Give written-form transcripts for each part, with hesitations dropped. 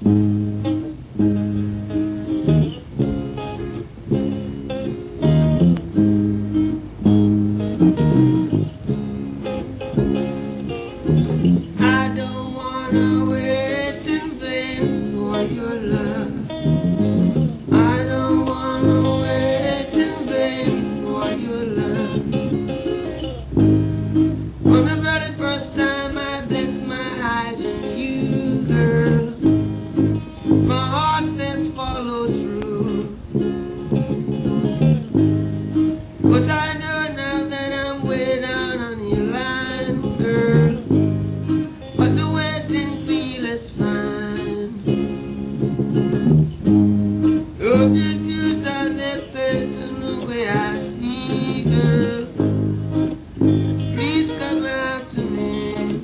I don't wanna wait in vain for your love. I don't wanna wait in vain for your love. On the very first time I bless my eyes on you, girl, my heart says follow through. But I know now that I'm way down on your line, girl. But the waiting feel is fine. Oh, did you turn left to the way I see, girl? Please come out to me.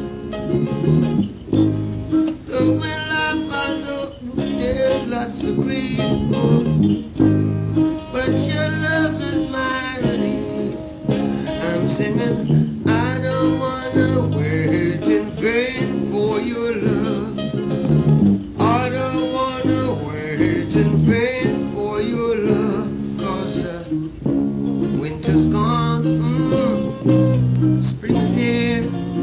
Oh, when love I know there's lots of grief, oh, but your love is my relief. I'm singing, I don't wanna wait in vain for your love. I don't wanna wait in vain for your love. 'Cause winter's gone, spring is here,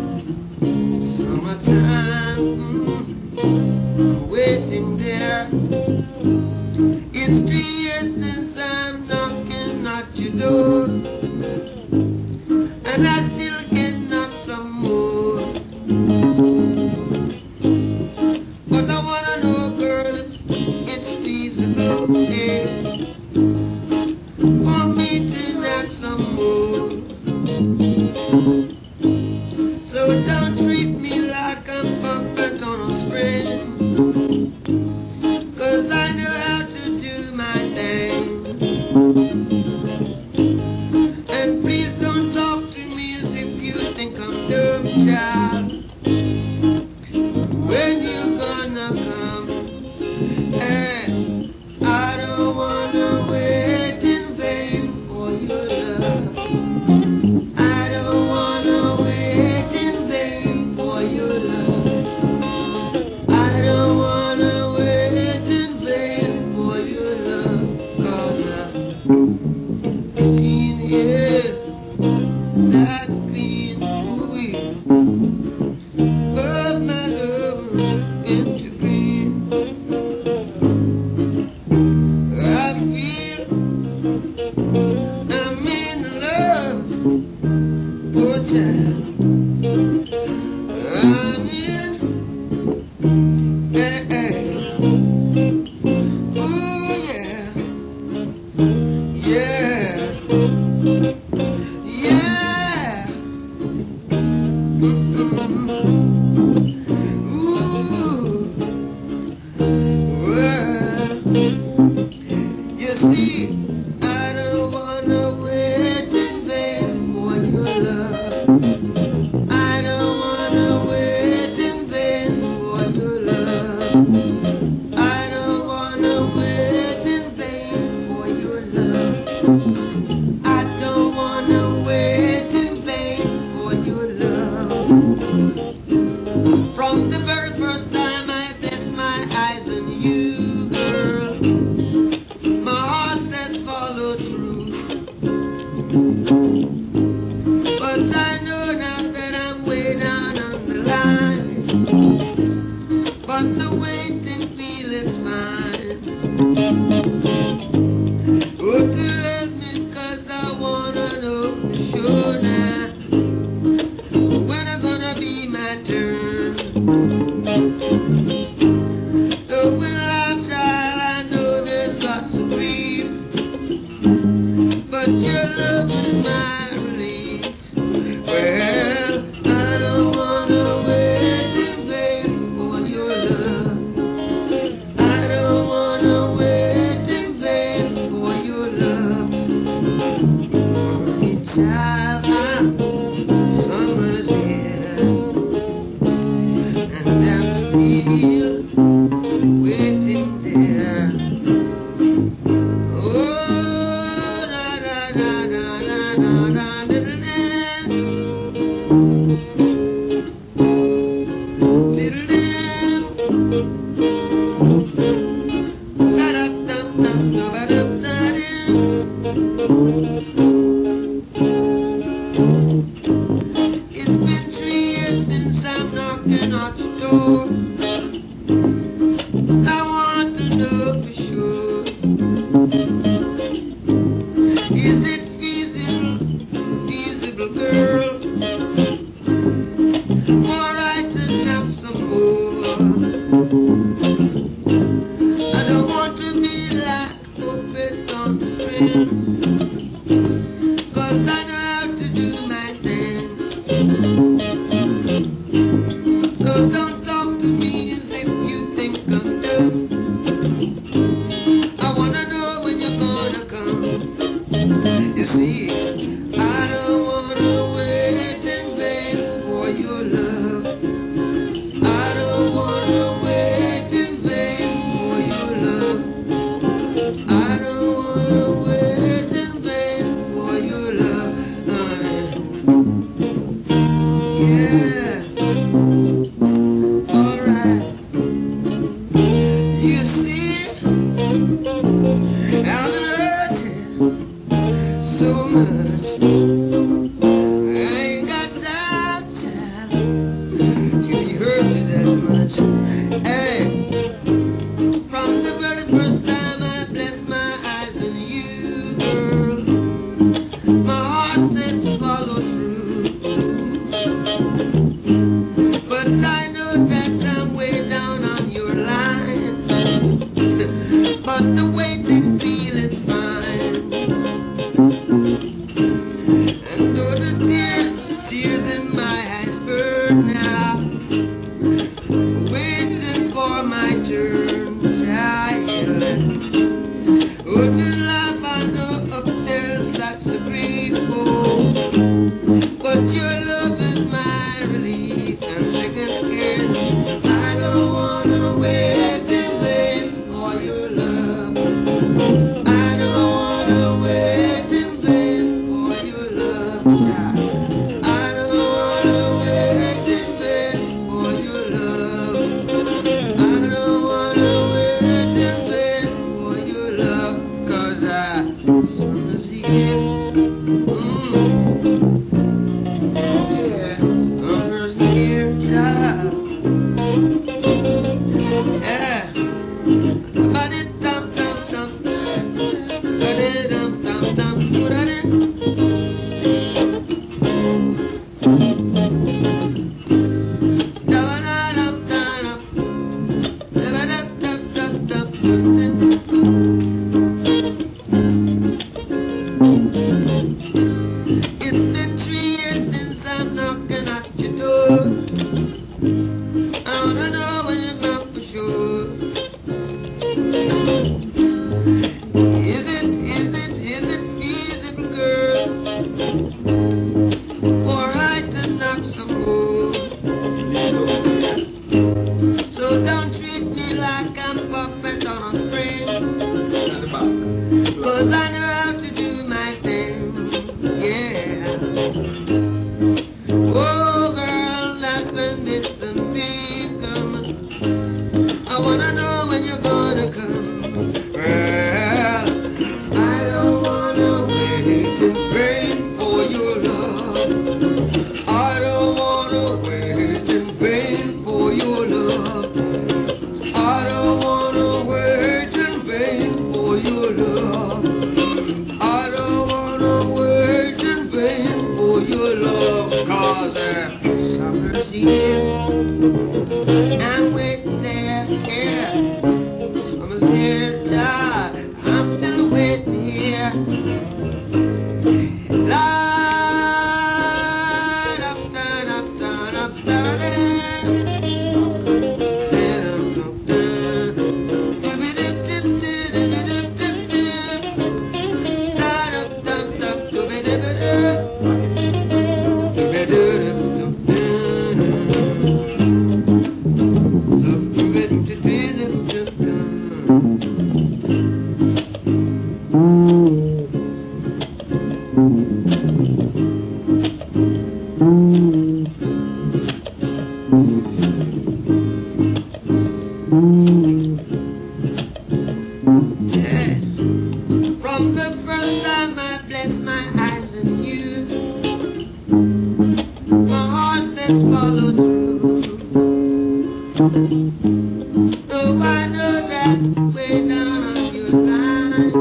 summertime, I'm waiting there. It's 3 years since I'm knocking at your door, and I still can knock some more. But I wanna know, girl, if it's feasible, yeah, for me to knock some more. So don't treat me like I'm puppet on a string, 'cause I know how to do my thing. And please don't talk to me as if you think I'm dumb, child. When you gonna come? Hey, I don't wanna wait in vain for your love. I don't wanna wait in vain for your love. I don't wanna wait. more. I want to know for sure. Is it feasible, girl, for I to knock some more? I don't want to be like a puppet on the string, 'cause I know how to do my thing. So don't talk to me as if you think I'm dumb. I wanna know when you're gonna come. You see, I don't wanna wait in vain for your love. I don't wanna wait in vain for your love. I don't wanna wait in vain for your love, honey. Yeah, alright. You see, I've been hurting so much. I ain't got time, child, to be hurted as much. Hey, from the very first time I blessed my eyes on you, girl, my heart says follow through. But I know that I'm way down on your line. But the waiting feel is fine. And though the tears in my eyes burn now, waiting for my turn, child. Wouldn't life I know up there's lots of people, but your love is my relief. I'm singing again. I don't wanna wait in vain for your love. I don't wanna wait in vain for your love, child. I don't wanna wait in vain for your love. I don't wanna wait in vain for your love, 'cause summer's here. Yeah, summer's here, child. Yeah. Ba-de-dum-dum-dum. Ba-de-dum-dum-dum. Do-da-da. Da-ba-da-dum-da-dum. Da-ba-dum-dum-dum-dum. It's been 3 years since I'm knocking at your door. I wanna know when you come for sure. Is it feasible, girl, for I to knock some more? So don't treat me like I'm puppet on a string, 'cause I know how to do my thing. Yeah. Oh, girl, laughing with the beacon. I wanna know when you're gonna come. Well, I don't wanna wait in vain for your love. I don't wanna wait in vain for your love. I don't wanna wait in vain for your love. I don't wanna wait in vain for your love, 'cause summer's here. I'm waiting there, yeah. Summer's here, child. I'm still waiting here. From the first time I blessed my eyes on you, my heart says follow through. Oh, I know that way down on your line,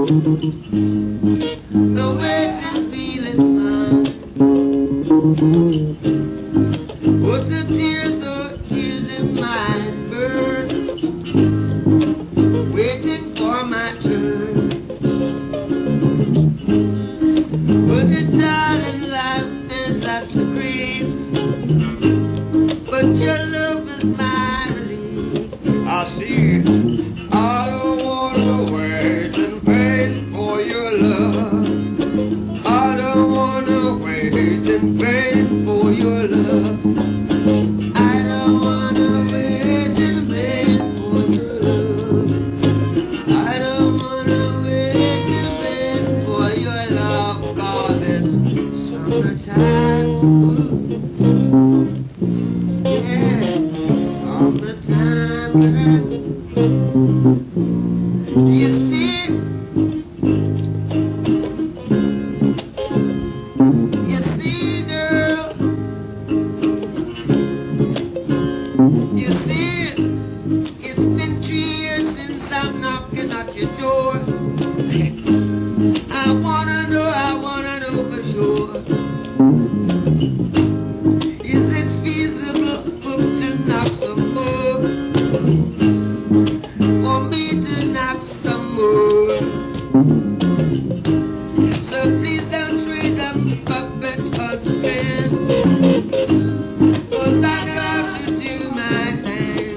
the way to feel is mine. Put the tears, oh, tears in my eyes burn, waiting for my turn. But it's hard in life, there's lots of grief, but your love is my relief. I see, I don't wanna wait in vain for your love. I don't wanna wait in vain for your love. I don't wanna wait in vain for your love. I don't wanna wait in vain for your love, 'cause it's summertime. Ooh. Yeah, summertime, girl. You see, girl, you see, it's been 3 years since I'm knocking at your door. I wanna know for sure. Is it feasible to knock some more? For me to knock some more. So please don't treat them puppet unspin, 'cause I know how to do my thing.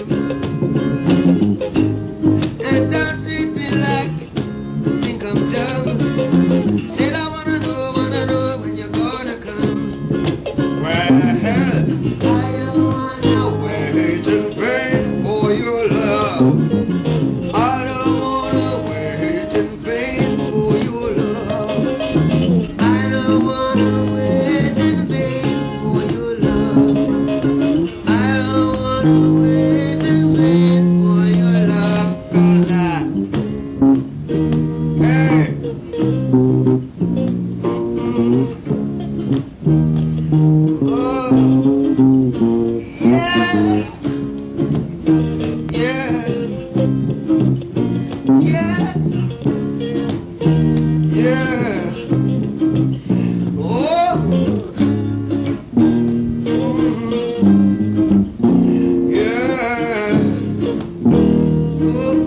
And don't treat me like you think I'm dumb. Said I wanna know when you're gonna come. Well, I don't wanna wait in vain for your love. I don't wanna wait in vain for your love. I don't wanna wait in vain for your love. I don't wanna wait in vain for your love, 'cause hey. Oh, yeah, yeah, yeah, yeah. Oh, yeah. Oh,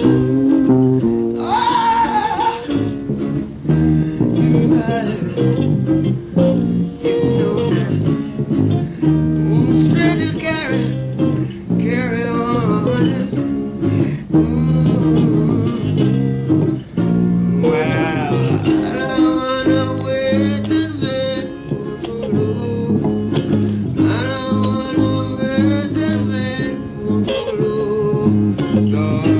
ah, you know that. Straight to carry on. Well, I don't wanna wait in vain for love. I don't wanna wait in vain for love, God.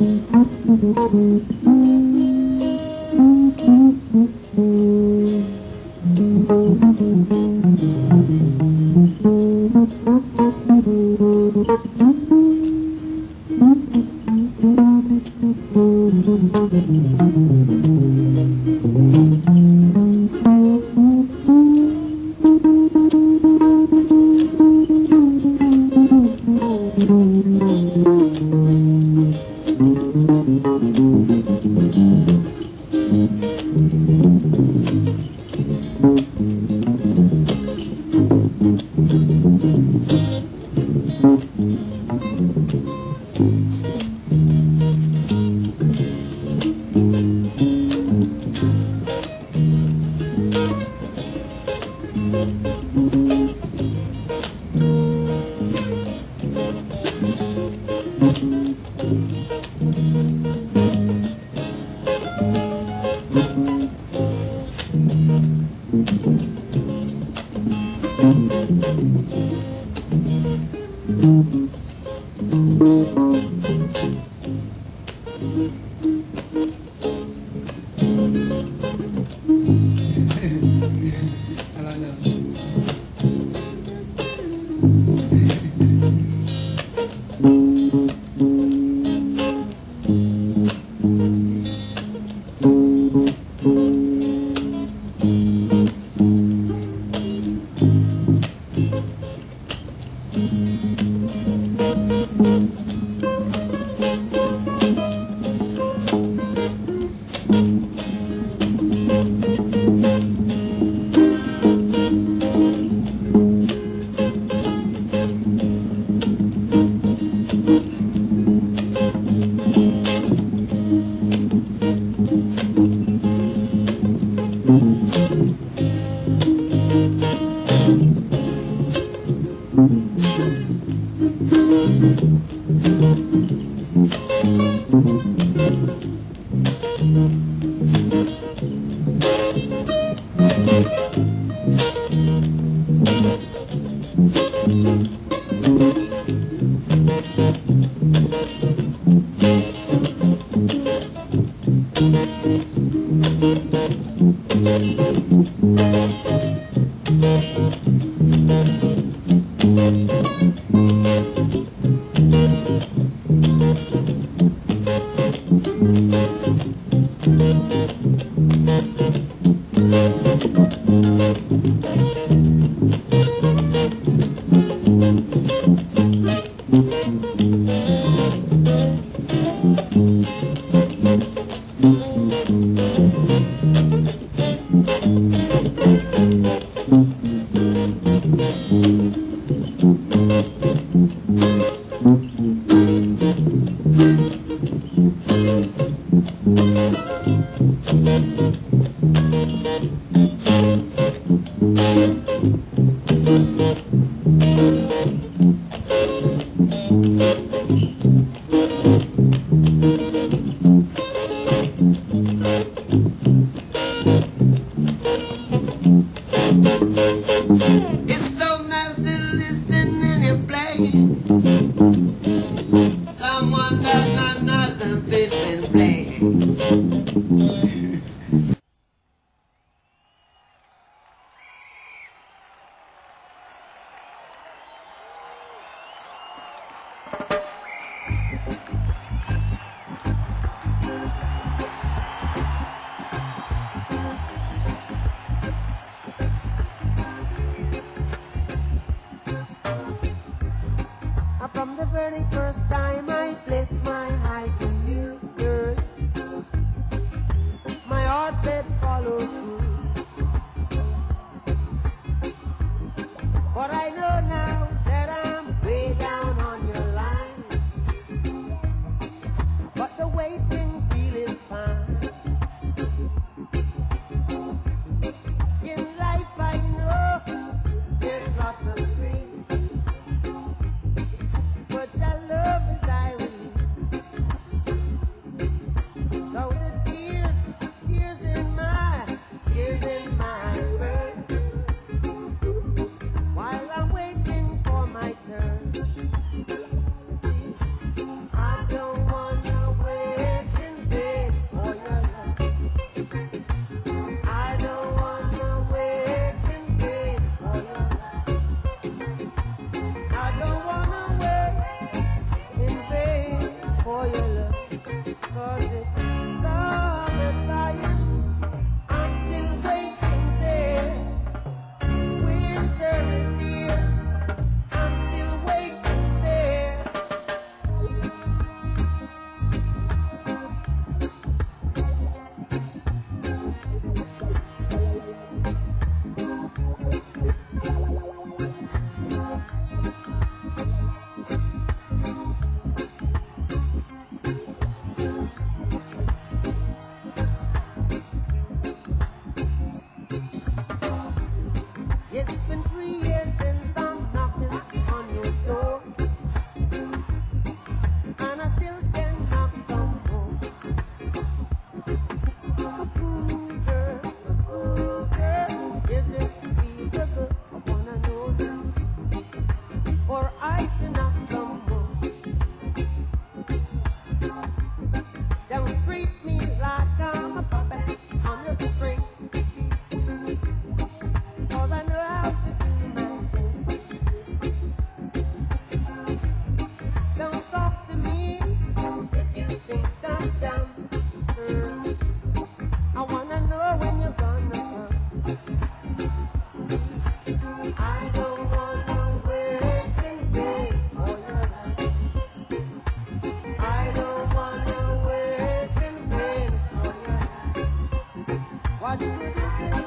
It's so nice to listen and you play. Someone that my nice and fit and play. What good is it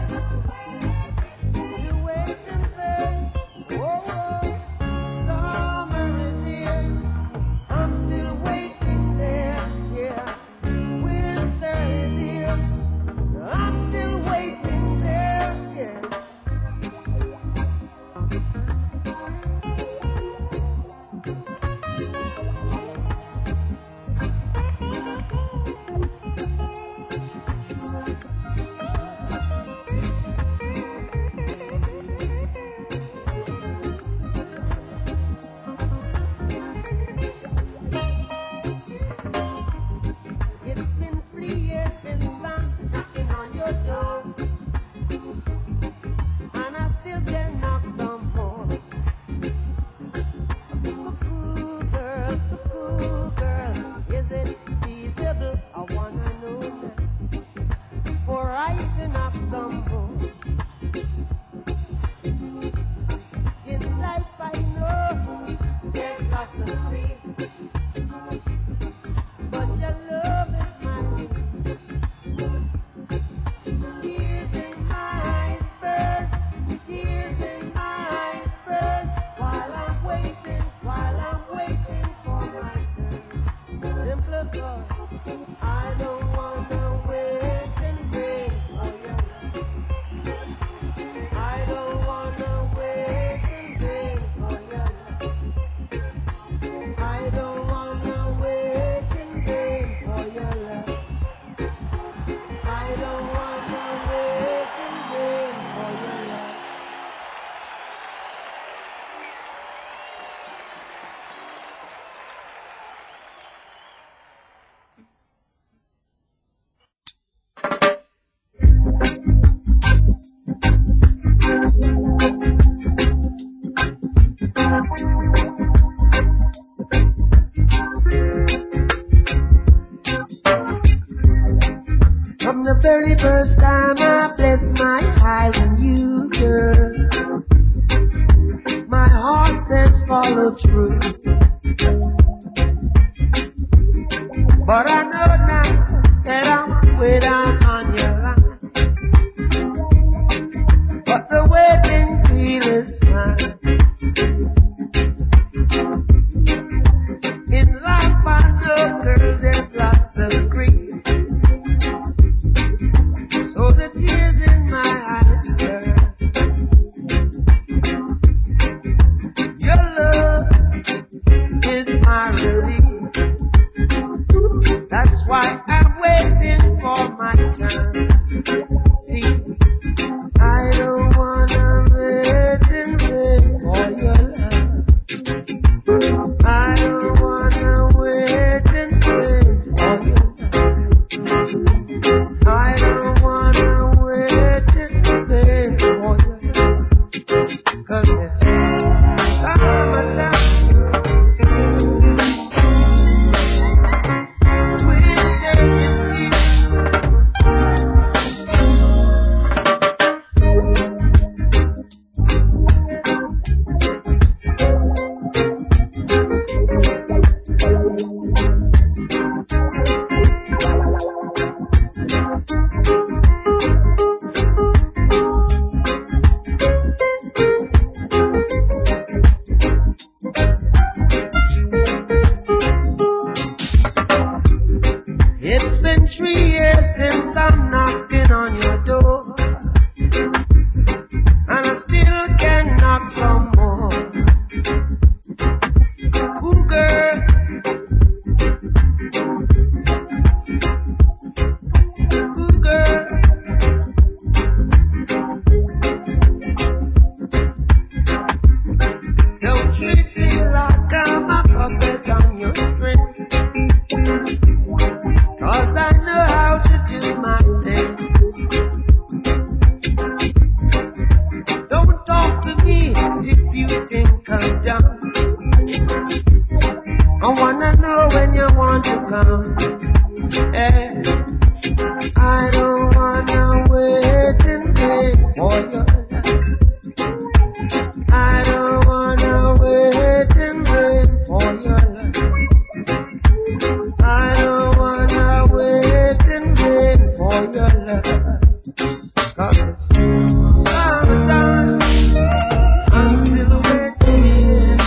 to wait in vain? Oh, summer is here, I'm still waiting there, yeah. Winter is here, I'm still waiting there, yeah. It's been 3 years since I'm knocking on your door, and I still can knock some more. Cuckoo girl, is it feasible? I wanna know now, for I to knock some more. In life I know there's lots of grief, but your love is mine. Tears in my eyes burn, tears in my eyes burn, while I'm waiting for my turn. Simple God, I don't wanna wait in vain for your love. I don't wanna wait in vain for your love. I don't wanna wait in vain for your love. I don't wanna wait in vain for your love. From the very first time I placed my eyes on you, girl, my heart says follow through. But I know now that I'm way down on your line, but the waiting feel is fine. In life I know, girl, there's lots of grief, so the tears in my eyes burn. Your love is my relief, that's why I'm waiting for my turn. See, I don't wanna wait and wait for your love. I don't wanna wait and wait for your love. I don't wanna wait and wait for your love. 'Cause it's summertime. Winter is here. It's been 3 years since I'm knocking on your door, and I still can knock some more. Ooh, girl, ooh, girl, don't treat me like I'm a puppet on your string, 'cause I know how to do my thing. Don't talk to me as if you think I'm dumb. I wanna know when you want to come. Hey, I don't wanna wait and wait for your love. I don't wanna wait and wait for your love. I don't wanna wait and wait for your love. 'Cause it's summertime, I'm still waiting.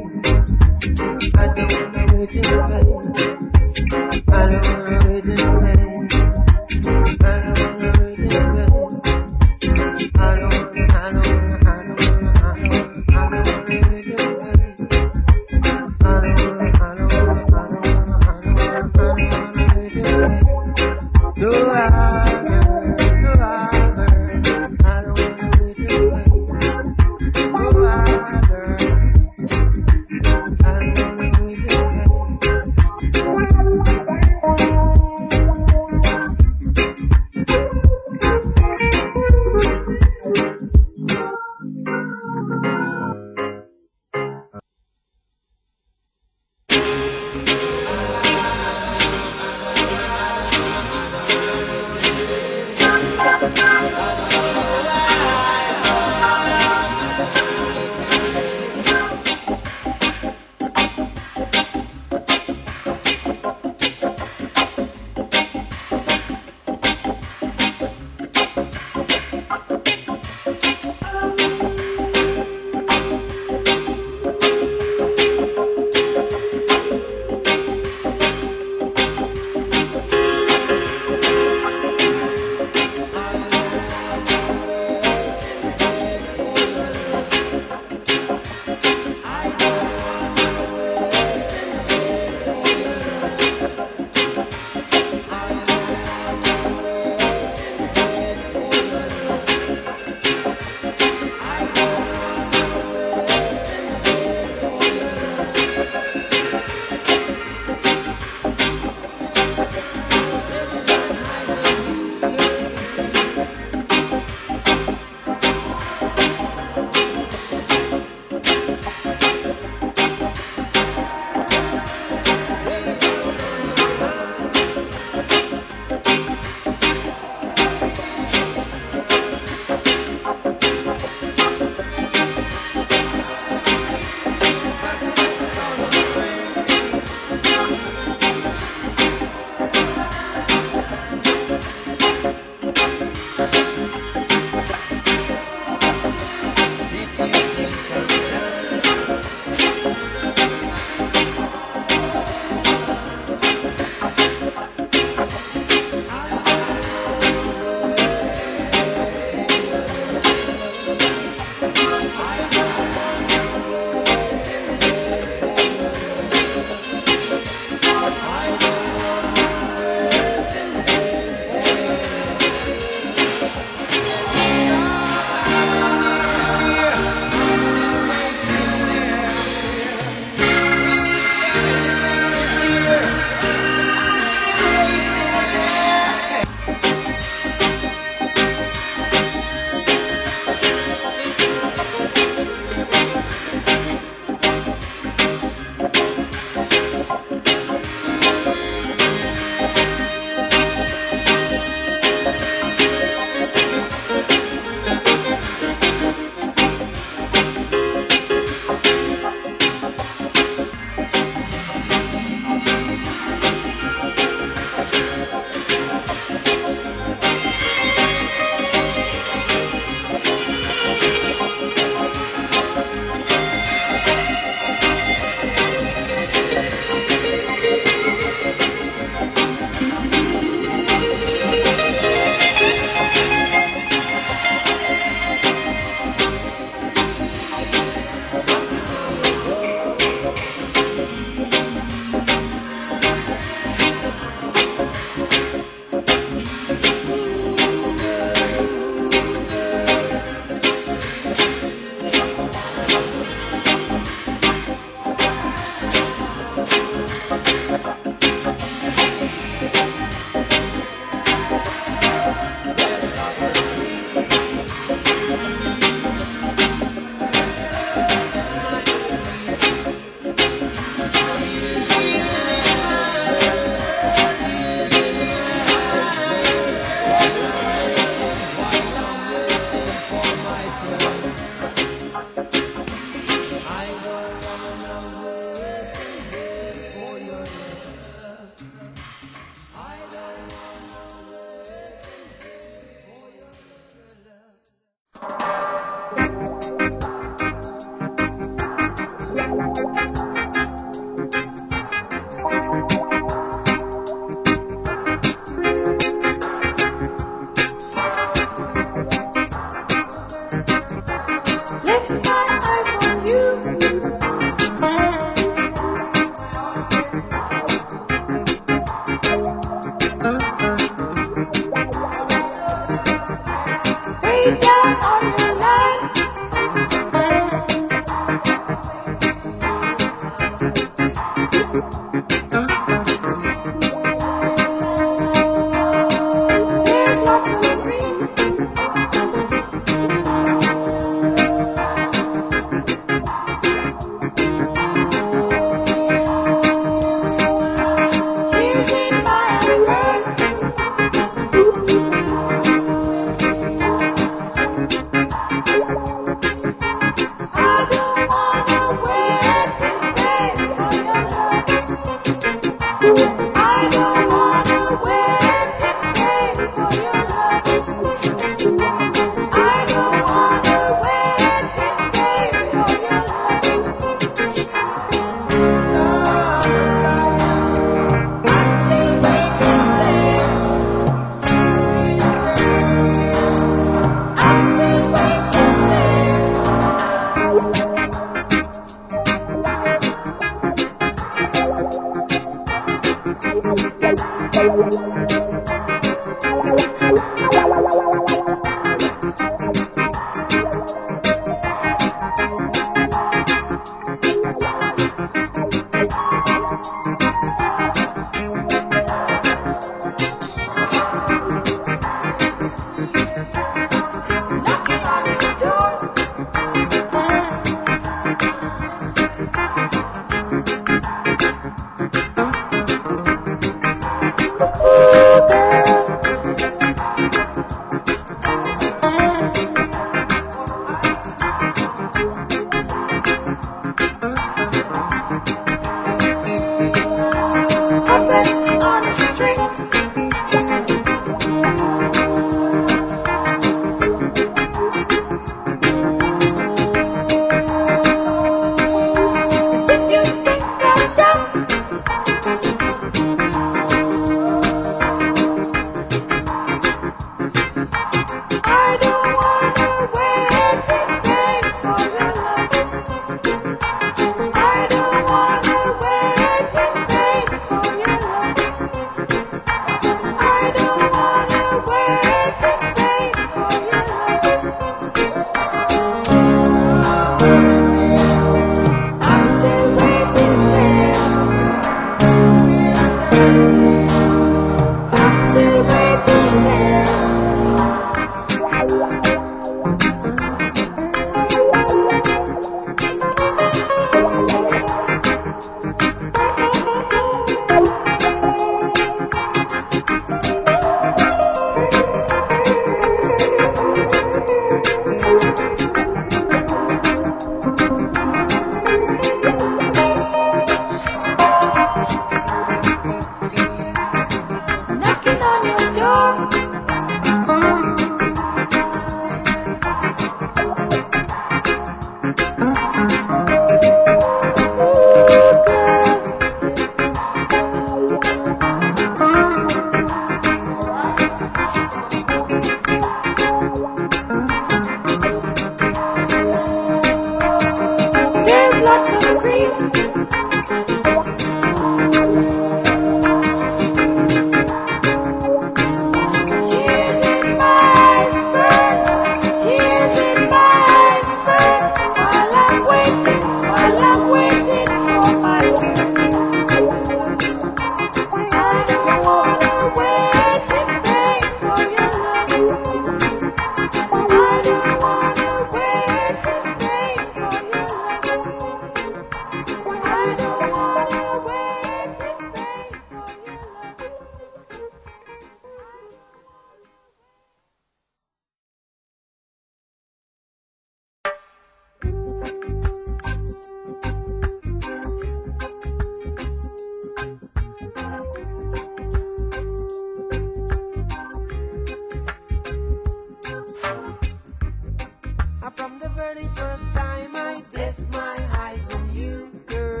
From the very first time I placed my eyes on you, girl,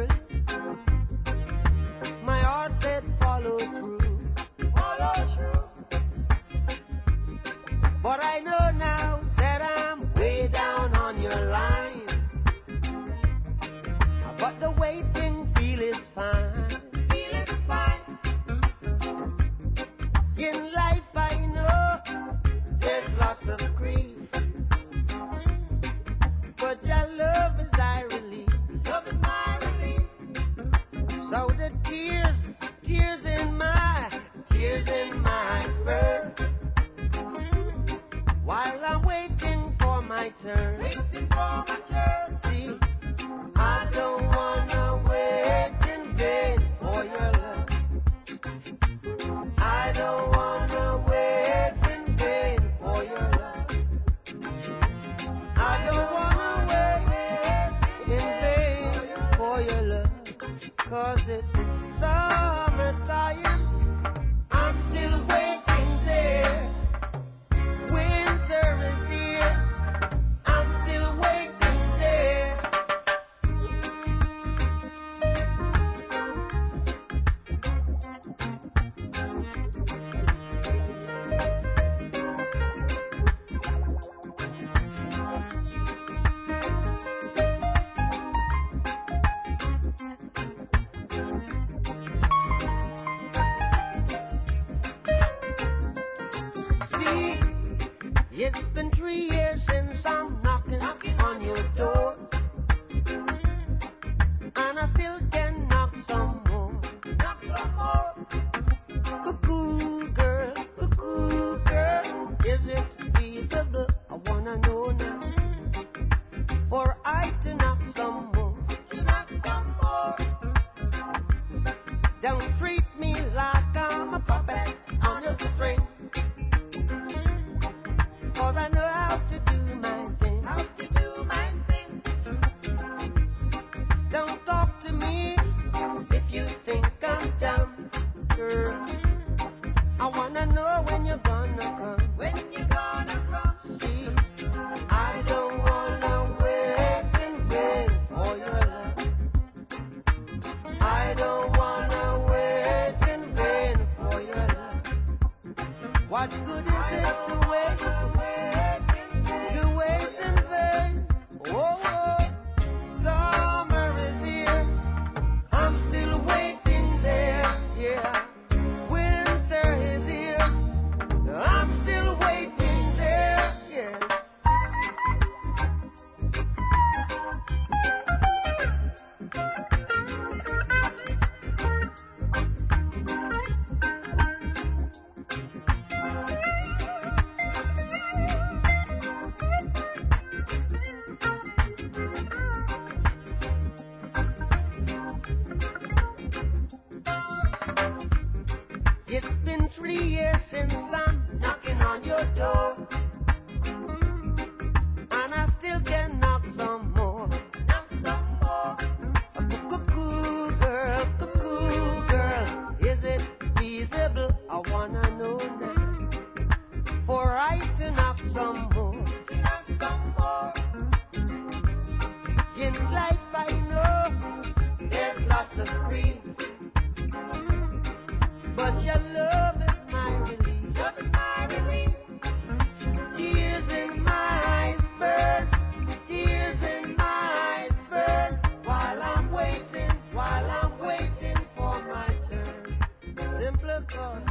my heart said follow through, follow through. But I know now that I'm way down on your line. But the waiting feel is fine, feel is fine. In life I know there's lots of grief, but your love is my relief. Love is my relief. So the tears in my iceberg, while I'm waiting for my turn, waiting for my turn. See, I don't wanna wait in vain for your love. I don't wanna wait in vain for your love. I don't wanna wait in vain for your love. 'Cause it's summertime, I'm still waiting there. Winter is here, I'm still waiting there. It's been 3 years since I'm knocking on your door, and I still can knock some more, knock some more. Cuckoo girl, is it feasible? I wanna know now, for I to knock some more, to knock some more. Don't treat me like I'm a puppet on a string, 'cause I know how to do my thing, how to do my thing. Don't talk to me as if you think I'm dumb, girl. I wanna know when you're gonna come, when you're gonna come. See, I don't wanna wait in vain for your love. I don't wanna wait in vain for your love. What good is it to wait? To wait in vain. Oh, summer is here, I'm still waiting there. Yeah, winter is here, I'm still waiting there. Yeah. It's been 3 years since I'm knocking on your door, and I still can knock some more, knock some more. Cuckoo girl, is it feasible? I wanna know now, for I to knock some more, to knock some more. In life I know there's lots of grief, but your love is my relief. Love is my relief. Tears in my iceberg, tears in my iceberg, while I'm waiting for my turn. Simple cause